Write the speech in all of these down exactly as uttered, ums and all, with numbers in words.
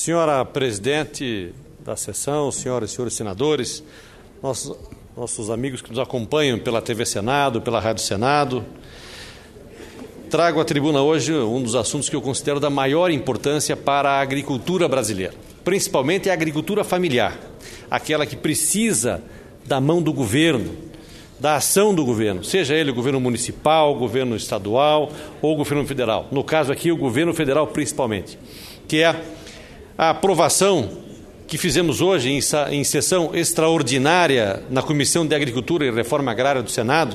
Senhora Presidente da sessão, senhoras e senhores senadores, nossos, nossos amigos que nos acompanham pela T V Senado, pela Rádio Senado, trago à tribuna hoje um dos assuntos que eu considero da maior importância para a agricultura brasileira, principalmente a agricultura familiar, aquela que precisa da mão do governo, da ação do governo, seja ele o governo municipal, o governo estadual ou o governo federal. No caso aqui, o governo federal principalmente, que é a aprovação que fizemos hoje em, em sessão extraordinária na Comissão de Agricultura e Reforma Agrária do Senado,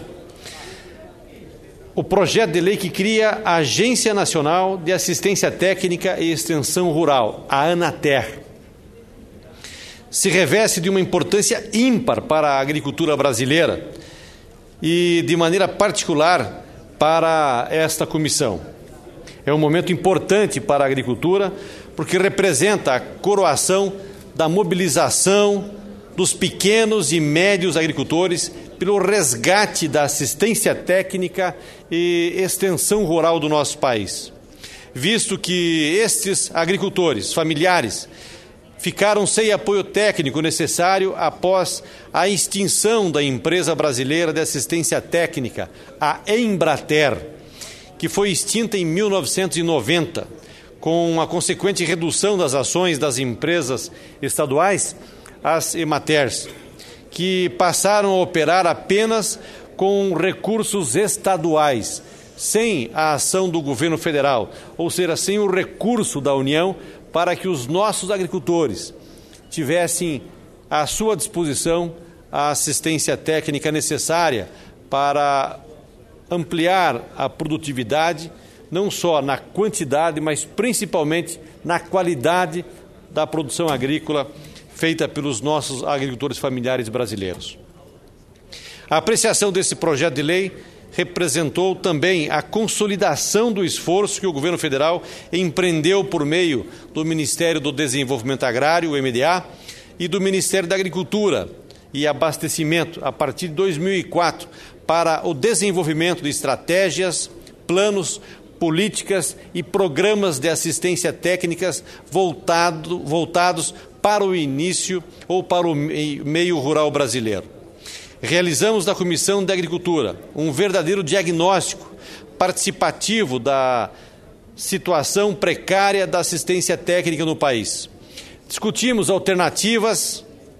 o projeto de lei que cria a Agência Nacional de Assistência Técnica e Extensão Rural, a ANATER. Se reveste de uma importância ímpar para a agricultura brasileira e, de maneira particular, para esta comissão. É um momento importante para a agricultura, porque representa a coroação da mobilização dos pequenos e médios agricultores pelo resgate da assistência técnica e extensão rural do nosso país, visto que estes agricultores familiares ficaram sem apoio técnico necessário após a extinção da empresa brasileira de assistência técnica, a Embrater, que foi extinta em mil novecentos e noventa, com a consequente redução das ações das empresas estaduais, as Ematers, que passaram a operar apenas com recursos estaduais, sem a ação do governo federal, ou seja, sem o recurso da União, para que os nossos agricultores tivessem à sua disposição a assistência técnica necessária para ampliar a produtividade, não só na quantidade, mas principalmente na qualidade da produção agrícola feita pelos nossos agricultores familiares brasileiros. A apreciação desse projeto de lei representou também a consolidação do esforço que o governo federal empreendeu por meio do Ministério do Desenvolvimento Agrário, o M D A, e do Ministério da Agricultura e Abastecimento, a partir de dois mil e quatro, para o desenvolvimento de estratégias, planos, políticas e programas de assistência técnicas voltado, voltados para o início ou para o meio rural brasileiro. Realizamos na Comissão de Agricultura um verdadeiro diagnóstico participativo da situação precária da assistência técnica no país. Discutimos alternativas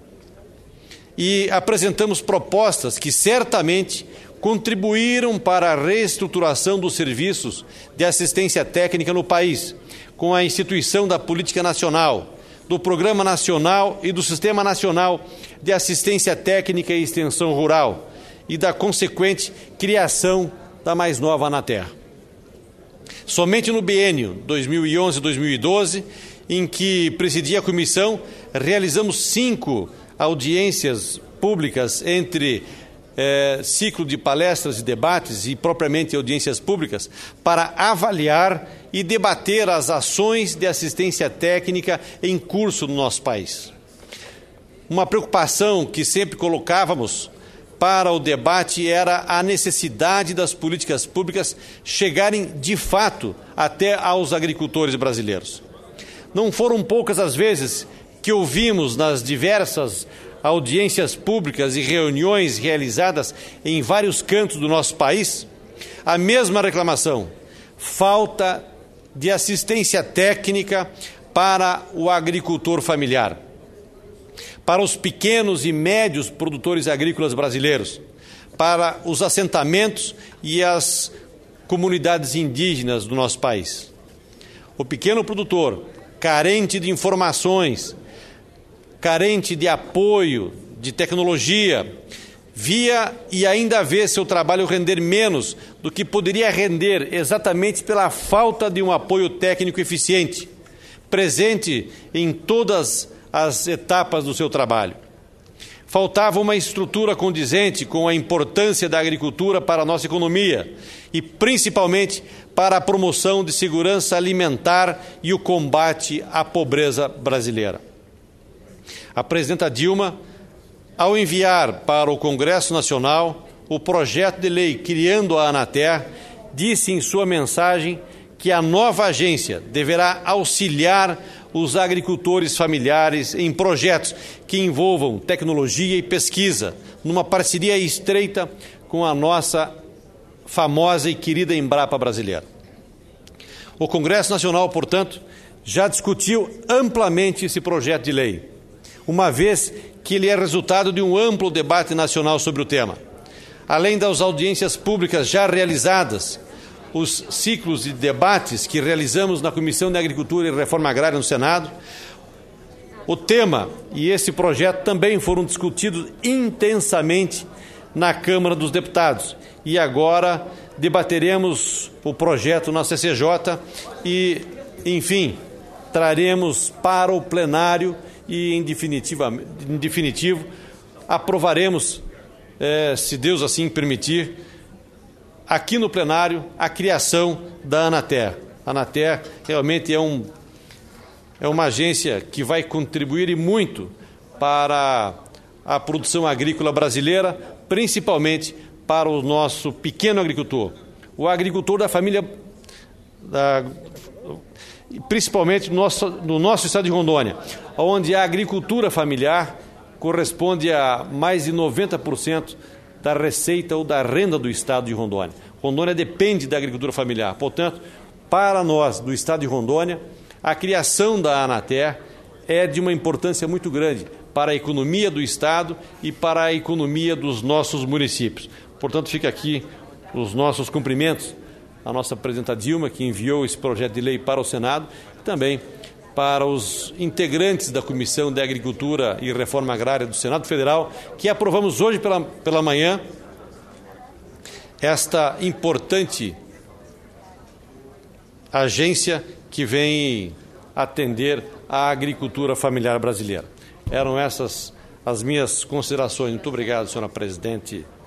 e apresentamos propostas que certamente contribuíram para a reestruturação dos serviços de assistência técnica no país, com a instituição da Política Nacional, do Programa Nacional e do Sistema Nacional de Assistência Técnica e Extensão Rural e da consequente criação da mais nova ANATER. Somente no biênio dois mil e onze a dois mil e doze, em que presidi a comissão, realizamos cinco audiências públicas entre eh, ciclo de palestras e debates e propriamente audiências públicas para avaliar e debater as ações de assistência técnica em curso no nosso país. Uma preocupação que sempre colocávamos para o debate era a necessidade das políticas públicas chegarem de fato até aos agricultores brasileiros. Não foram poucas as vezes que ouvimos nas diversas audiências públicas e reuniões realizadas em vários cantos do nosso país a mesma reclamação: falta de assistência técnica para o agricultor familiar, para os pequenos e médios produtores agrícolas brasileiros, para os assentamentos e as comunidades indígenas do nosso país. O pequeno produtor, carente de informações, carente de apoio, de tecnologia, via e ainda vê seu trabalho render menos do que poderia render exatamente pela falta de um apoio técnico eficiente, presente em todas as etapas do seu trabalho. Faltava uma estrutura condizente com a importância da agricultura para a nossa economia e, principalmente, para a promoção de segurança alimentar e o combate à pobreza brasileira. A presidenta Dilma, ao enviar para o Congresso Nacional o projeto de lei criando a ANATER, disse em sua mensagem que a nova agência deverá auxiliar os agricultores familiares em projetos que envolvam tecnologia e pesquisa, numa parceria estreita com a nossa famosa e querida Embrapa brasileira. O Congresso Nacional, portanto, já discutiu amplamente esse projeto de lei, uma vez que ele é resultado de um amplo debate nacional sobre o tema. Além das audiências públicas já realizadas, os ciclos de debates que realizamos na Comissão de Agricultura e Reforma Agrária no Senado, o tema e esse projeto também foram discutidos intensamente na Câmara dos Deputados. E agora debateremos o projeto na C C J e, enfim, traremos para o plenário e, em, definitiva, em definitivo, aprovaremos, eh, se Deus assim permitir, aqui no plenário, a criação da Anater. A Anater realmente é, um, é uma agência que vai contribuir e muito para a produção agrícola brasileira, principalmente para o nosso pequeno agricultor, o agricultor da família, da, principalmente no nosso, no nosso estado de Rondônia, onde a agricultura familiar corresponde a mais de noventa por cento da receita ou da renda do estado de Rondônia. Rondônia depende da agricultura familiar. Portanto, para nós, do estado de Rondônia, a criação da Anater é de uma importância muito grande para a economia do estado e para a economia dos nossos municípios. Portanto, fica aqui os nossos cumprimentos à nossa presidenta Dilma, que enviou esse projeto de lei para o Senado, e também para os integrantes da Comissão de Agricultura e Reforma Agrária do Senado Federal, que aprovamos hoje pela, pela manhã esta importante agência que vem atender a agricultura familiar brasileira. Eram essas as minhas considerações. Muito obrigado, senhora presidente.